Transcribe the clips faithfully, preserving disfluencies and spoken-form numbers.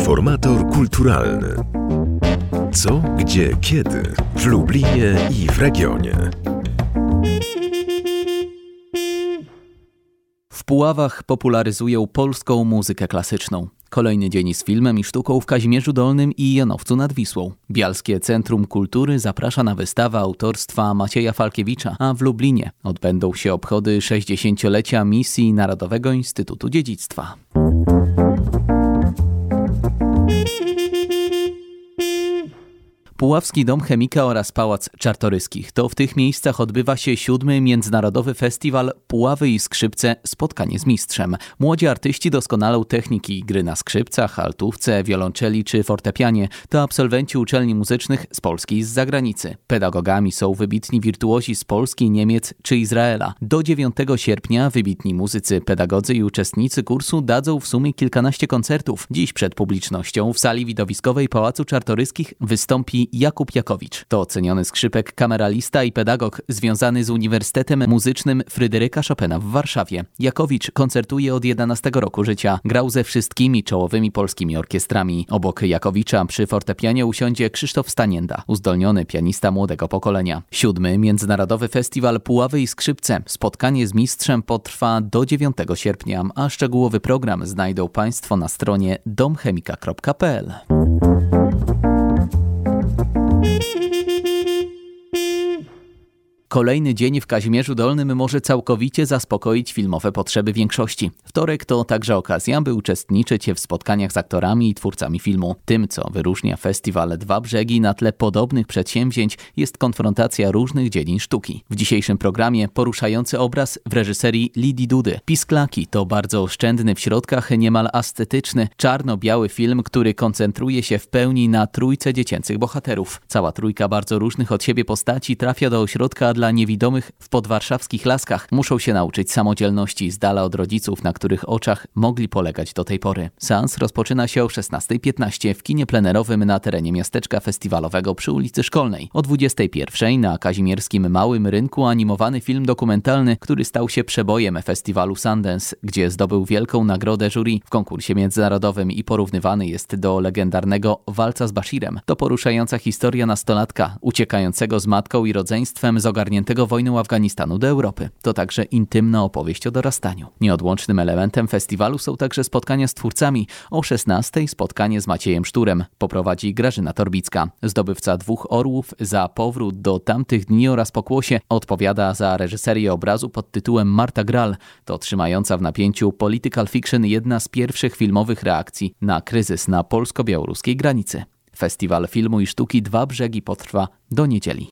Informator kulturalny. Co, gdzie, kiedy w Lublinie i w regionie. W Puławach popularyzują polską muzykę klasyczną. Kolejny dzień z filmem i sztuką w Kazimierzu Dolnym i Janowcu nad Wisłą. Bielskie Centrum Kultury zaprasza na wystawę autorstwa Macieja Falkiewicza, a w Lublinie odbędą się obchody sześćdziesięciolecia misji Narodowego Instytutu Dziedzictwa. Puławski Dom Chemika oraz Pałac Czartoryskich. To w tych miejscach odbywa się siódmy Międzynarodowy Festiwal Puławy i Skrzypce – Spotkanie z mistrzem. Młodzi artyści doskonalą techniki gry na skrzypcach, altówce, wiolonczeli czy fortepianie. To absolwenci uczelni muzycznych z Polski i z zagranicy. Pedagogami są wybitni wirtuozi z Polski, Niemiec czy Izraela. Do dziewiątego sierpnia wybitni muzycy, pedagodzy i uczestnicy kursu dadzą w sumie kilkanaście koncertów. Dziś przed publicznością w sali widowiskowej Pałacu Czartoryskich wystąpi Jakub Jakowicz. To ceniony skrzypek, kameralista i pedagog związany z Uniwersytetem Muzycznym Fryderyka Chopina w Warszawie. Jakowicz koncertuje od jedenastego roku życia. Grał ze wszystkimi czołowymi polskimi orkiestrami. Obok Jakowicza przy fortepianie usiądzie Krzysztof Stanienda, uzdolniony pianista młodego pokolenia. Siódmy Międzynarodowy Festiwal Puławy i Skrzypce. Spotkanie z mistrzem potrwa do dziewiątego sierpnia, a szczegółowy program znajdą Państwo na stronie dom chemika kropka p l. Kolejny dzień w Kazimierzu Dolnym może całkowicie zaspokoić filmowe potrzeby większości. Wtorek to także okazja, by uczestniczyć w spotkaniach z aktorami i twórcami filmu. Tym, co wyróżnia festiwal Dwa Brzegi na tle podobnych przedsięwzięć, jest konfrontacja różnych dziedzin sztuki. W dzisiejszym programie poruszający obraz w reżyserii Lidii Dudy. Pisklaki to bardzo oszczędny w środkach, niemal ascetyczny, czarno-biały film, który koncentruje się w pełni na trójce dziecięcych bohaterów. Cała trójka bardzo różnych od siebie postaci trafia do ośrodka dla niewidomych w podwarszawskich Laskach. Muszą się nauczyć samodzielności z dala od rodziców, na których oczach mogli polegać do tej pory. Seans rozpoczyna się o szesnasta piętnaście w kinie plenerowym na terenie miasteczka festiwalowego przy ulicy Szkolnej. O dwudziesta pierwsza na kazimierskim Małym Rynku animowany film dokumentalny, który stał się przebojem festiwalu Sundance, gdzie zdobył wielką nagrodę jury w konkursie międzynarodowym i porównywany jest do legendarnego Walca z Bashirem. To poruszająca historia nastolatka uciekającego z matką i rodzeństwem z ogarniętego wojną Afganistanu do Europy. To także intymna opowieść o dorastaniu. Nieodłącznym elementem festiwalu są także spotkania z twórcami. O szesnastej spotkanie z Maciejem Szturem poprowadzi Grażyna Torbicka. Zdobywca dwóch orłów za powrót do tamtych dni oraz pokłosie odpowiada za reżyserię obrazu pod tytułem Marta Gral. To trzymająca w napięciu political fiction jedna z pierwszych filmowych reakcji na kryzys na polsko-białoruskiej granicy. Festiwal Filmu i Sztuki Dwa Brzegi potrwa do niedzieli.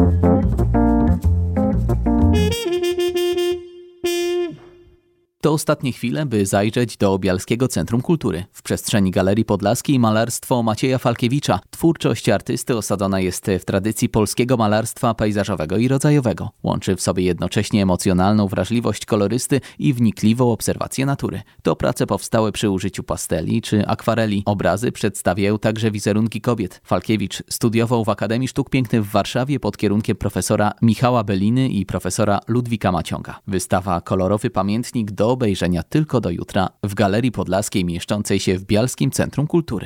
To ostatnie chwile, by zajrzeć do Bielskiego Centrum Kultury. W przestrzeni Galerii Podlaskiej malarstwo Macieja Falkiewicza. Twórczość artysty osadzona jest w tradycji polskiego malarstwa pejzażowego i rodzajowego. Łączy w sobie jednocześnie emocjonalną wrażliwość kolorysty i wnikliwą obserwację natury. To prace powstałe przy użyciu pasteli czy akwareli. Obrazy przedstawiają także wizerunki kobiet. Falkiewicz studiował w Akademii Sztuk Pięknych w Warszawie pod kierunkiem profesora Michała Beliny i profesora Ludwika Maciąga. Wystawa Kolorowy Pamiętnik do obejrzenia tylko do jutra w Galerii Podlaskiej mieszczącej się w Bielskim Centrum Kultury.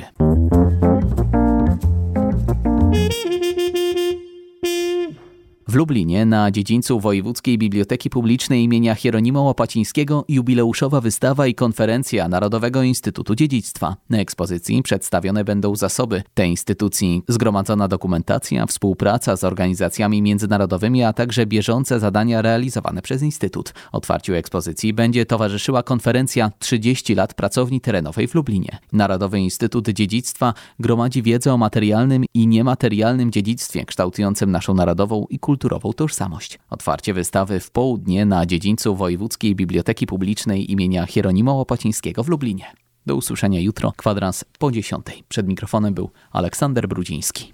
W Lublinie na dziedzińcu Wojewódzkiej Biblioteki Publicznej imienia Hieronima Łopacińskiego jubileuszowa wystawa i konferencja Narodowego Instytutu Dziedzictwa. Na ekspozycji przedstawione będą zasoby tej instytucji, zgromadzona dokumentacja, współpraca z organizacjami międzynarodowymi, a także bieżące zadania realizowane przez Instytut. Otwarciu ekspozycji będzie towarzyszyła konferencja trzydzieści lat pracowni terenowej w Lublinie. Narodowy Instytut Dziedzictwa gromadzi wiedzę o materialnym i niematerialnym dziedzictwie kształtującym naszą narodową i kulturową kulturową tożsamość. Otwarcie wystawy w południe na dziedzińcu Wojewódzkiej Biblioteki Publicznej imienia Hieronima Łopacińskiego w Lublinie. Do usłyszenia jutro, kwadrans po dziesiątej. Przed mikrofonem był Aleksander Brudziński.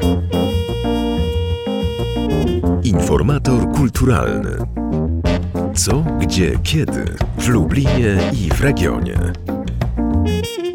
Informator kulturalny. Co, gdzie, kiedy w Lublinie i w regionie.